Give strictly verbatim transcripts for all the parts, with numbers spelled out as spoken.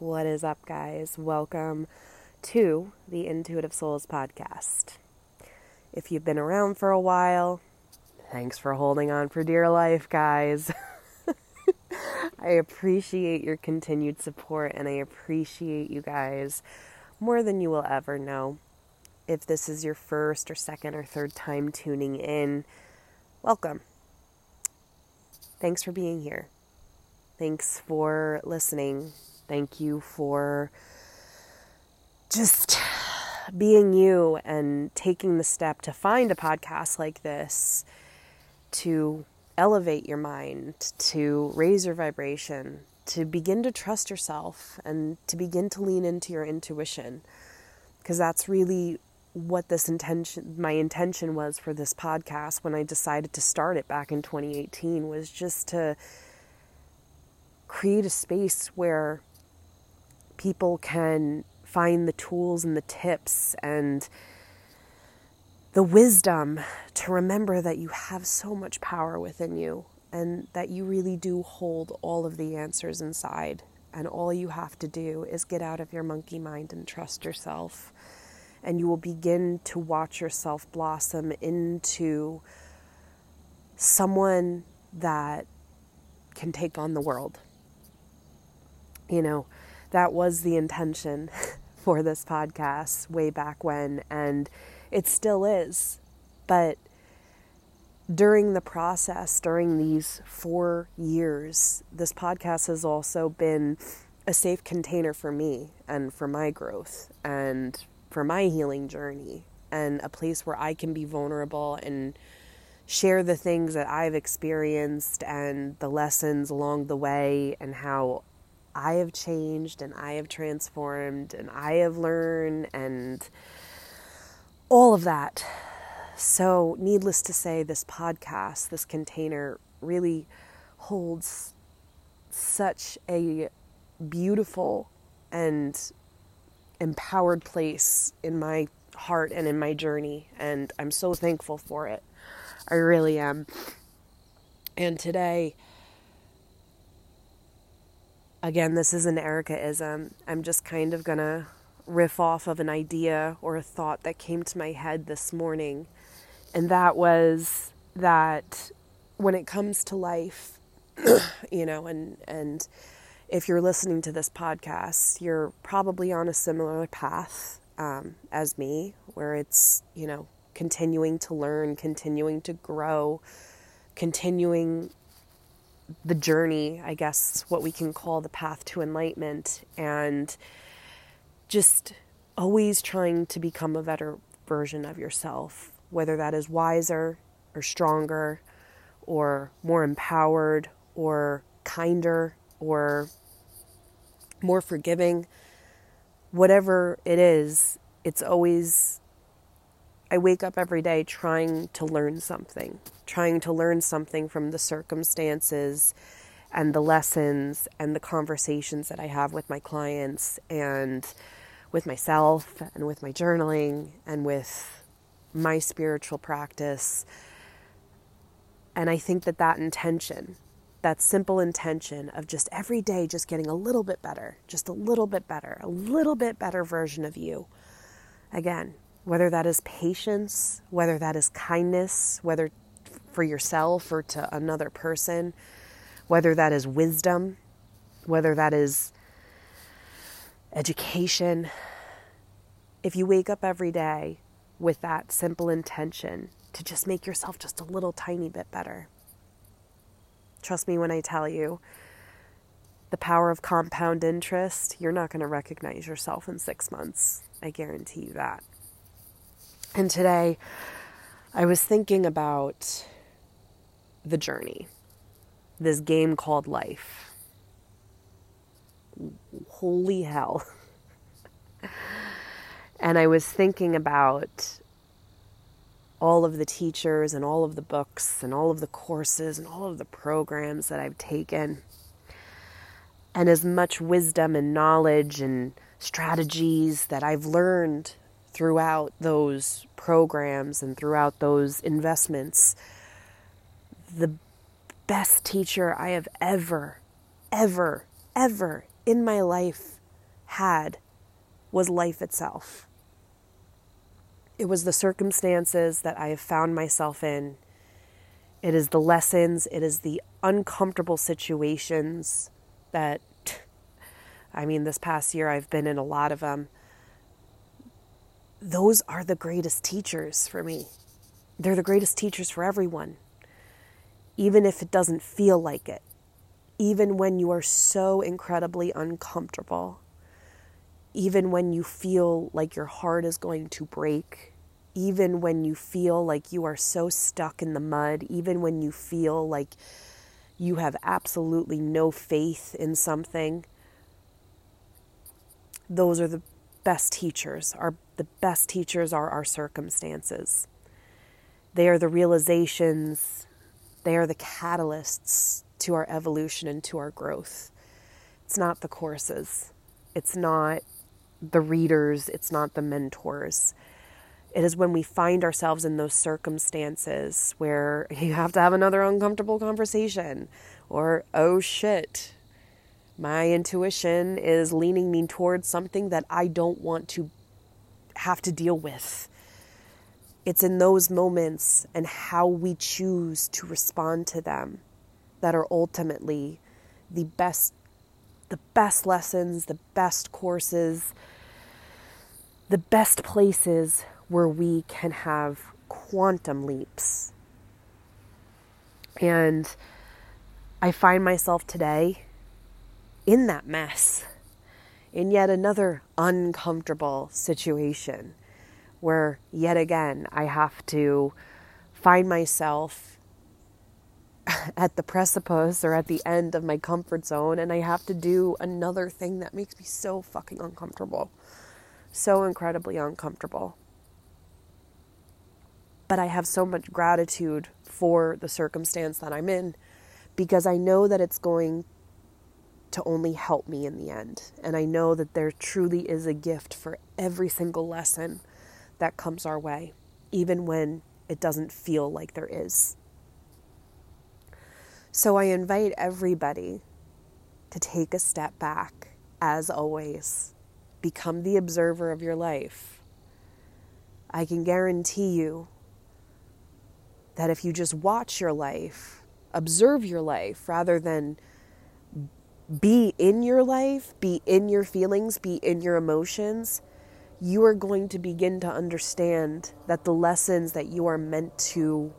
What is up, guys? Welcome to the Intuitive Souls podcast. If you've been around for a while, thanks for holding on for dear life, guys. I appreciate your continued support, and I appreciate you guys more than you will ever know. If this is your first or second or third time tuning in, welcome. Thanks for being here. Thanks for listening. Thank you for just being you and taking the step to find a podcast like this to elevate your mind, to raise your vibration, to begin to trust yourself and to begin to lean into your intuition. Because that's really what this intention, my intention was for this podcast when I decided to start it back in twenty eighteen, was just to create a space where people can find the tools and the tips and the wisdom to remember that you have so much power within you and that you really do hold all of the answers inside. And all you have to do is get out of your monkey mind and trust yourself. And you will begin to watch yourself blossom into someone that can take on the world. You know, that was the intention for this podcast way back when, and it still is. But during the process, during these four years, this podcast has also been a safe container for me and for my growth and for my healing journey, and a place where I can be vulnerable and share the things that I've experienced and the lessons along the way and how I have changed and I have transformed and I have learned and all of that. So needless to say, this podcast, this container really holds such a beautiful and empowered place in my heart and in my journey. And I'm so thankful for it. I really am. And today, again, this is an Erica-ism. I'm just kind of going to riff off of an idea or a thought that came to my head this morning. And that was that when it comes to life, you know, and, and if you're listening to this podcast, you're probably on a similar path um, as me, where it's, you know, continuing to learn, continuing to grow, continuing the journey, I guess, what we can call the path to enlightenment, and just always trying to become a better version of yourself, whether that is wiser or stronger or more empowered or kinder or more forgiving. Whatever it is, it's always, I wake up every day trying to learn something, trying to learn something from the circumstances and the lessons and the conversations that I have with my clients and with myself and with my journaling and with my spiritual practice. And I think that that intention, that simple intention of just every day just getting a little bit better, just a little bit better, a little bit better version of you. Again, whether that is patience, whether that is kindness, whether for yourself or to another person, whether that is wisdom, whether that is education. If you wake up every day with that simple intention to just make yourself just a little tiny bit better, trust me when I tell you, the power of compound interest, you're not going to recognize yourself in six months. I guarantee you that. And today, I was thinking about the journey, this game called life. Holy hell. And I was thinking about all of the teachers and all of the books and all of the courses and all of the programs that I've taken. And as much wisdom and knowledge and strategies that I've learned throughout those programs and throughout those investments, the best teacher I have ever, ever, ever in my life had was life itself. It was the circumstances that I have found myself in. It is the lessons, it is the uncomfortable situations that, I mean, this past year I've been in a lot of them. Those are the greatest teachers for me. They're the greatest teachers for everyone. Even if it doesn't feel like it. Even when you are so incredibly uncomfortable. Even when you feel like your heart is going to break. Even when you feel like you are so stuck in the mud. Even when you feel like you have absolutely no faith in something. Those are the best teachers. Our, the best teachers are our circumstances. They are the realizations. They are the catalysts to our evolution and to our growth. It's not the courses. It's not the readers. It's not the mentors. It is when we find ourselves in those circumstances where you have to have another uncomfortable conversation, or, oh shit, my intuition is leaning me towards something that I don't want to have to deal with. It's in those moments and how we choose to respond to them that are ultimately the best, the best lessons, the best courses, the best places where we can have quantum leaps. And I find myself today in that mess, in yet another uncomfortable situation where yet again I have to find myself at the precipice or at the end of my comfort zone, and I have to do another thing that makes me so fucking uncomfortable, so incredibly uncomfortable. But I have so much gratitude for the circumstance that I'm in, because I know that it's going to only help me in the end. And I know that there truly is a gift for every single lesson that comes our way, even when it doesn't feel like there is. So I invite everybody to take a step back, as always. Become the observer of your life. I can guarantee you that if you just watch your life, observe your life, rather than be in your life, be in your feelings, be in your emotions, you are going to begin to understand that the lessons that you are meant to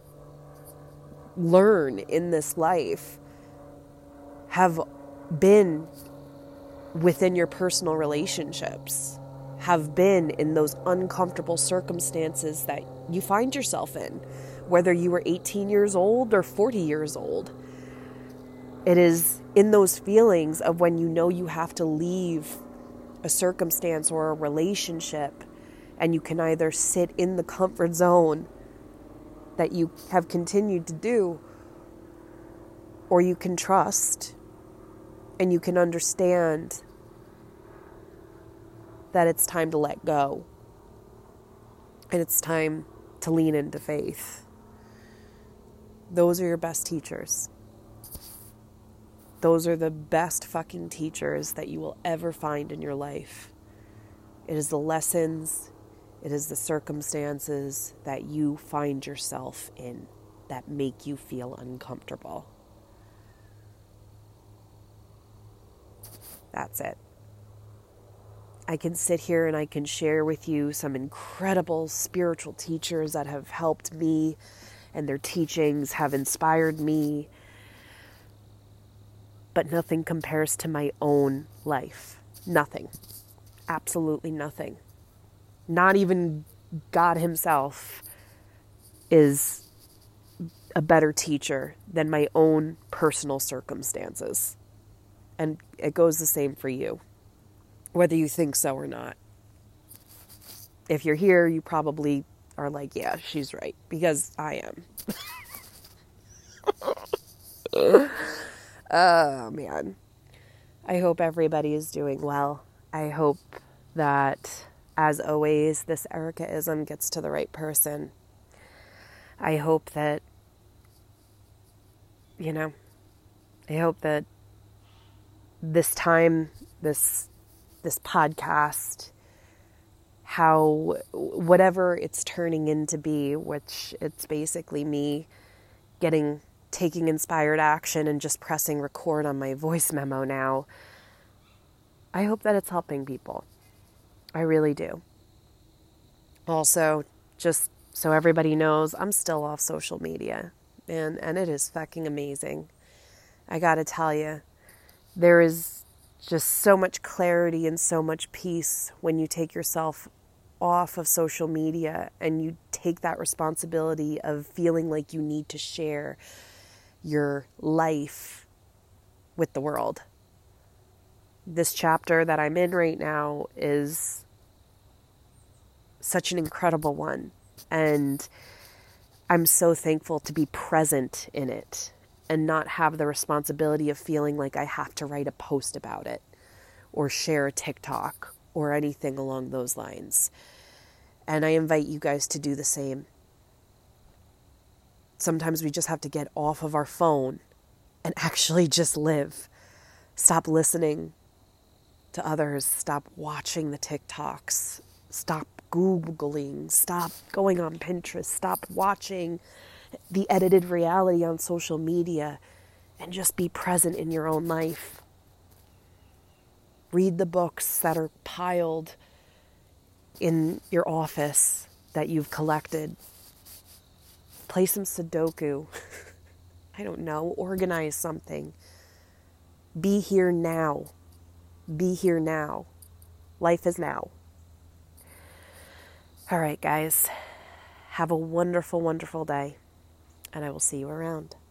learn in this life have been within your personal relationships, have been in those uncomfortable circumstances that you find yourself in, whether you were eighteen years old or forty years old. It is in those feelings of when you know you have to leave a circumstance or a relationship, and you can either sit in the comfort zone that you have continued to do, or you can trust and you can understand that it's time to let go and it's time to lean into faith. Those are your best teachers. Those are the best fucking teachers that you will ever find in your life. It is the lessons, it is the circumstances that you find yourself in that make you feel uncomfortable. That's it. I can sit here and I can share with you some incredible spiritual teachers that have helped me, and their teachings have inspired me. But nothing compares to my own life. Nothing. Absolutely nothing. Not even God himself is a better teacher than my own personal circumstances. And it goes the same for you, whether you think so or not. If you're here, you probably are like, yeah, she's right, because I am. Oh, man. I hope everybody is doing well. I hope that, as always, this Erica-ism gets to the right person. I hope that, you know, I hope that this time, this this podcast, how whatever it's turning into be, which it's basically me getting, taking inspired action and just pressing record on my voice memo now. I hope that it's helping people. I really do. Also, just so everybody knows, I'm still off social media, and, and it is fucking amazing. I gotta tell you, there is just so much clarity and so much peace when you take yourself off of social media and you take that responsibility of feeling like you need to share your life with the world. This chapter that I'm in right now is such an incredible one, and I'm so thankful to be present in it and not have the responsibility of feeling like I have to write a post about it or share a TikTok or anything along those lines. And I invite you guys to do the same. Sometimes we just have to get off of our phone and actually just live. Stop listening to others. Stop watching the TikToks. Stop Googling. Stop going on Pinterest. Stop watching the edited reality on social media, and just be present in your own life. Read the books that are piled in your office that you've collected. Play some Sudoku. I don't know. Organize something. Be here now. Be here now. Life is now. All right, guys. Have a wonderful, wonderful day. And I will see you around.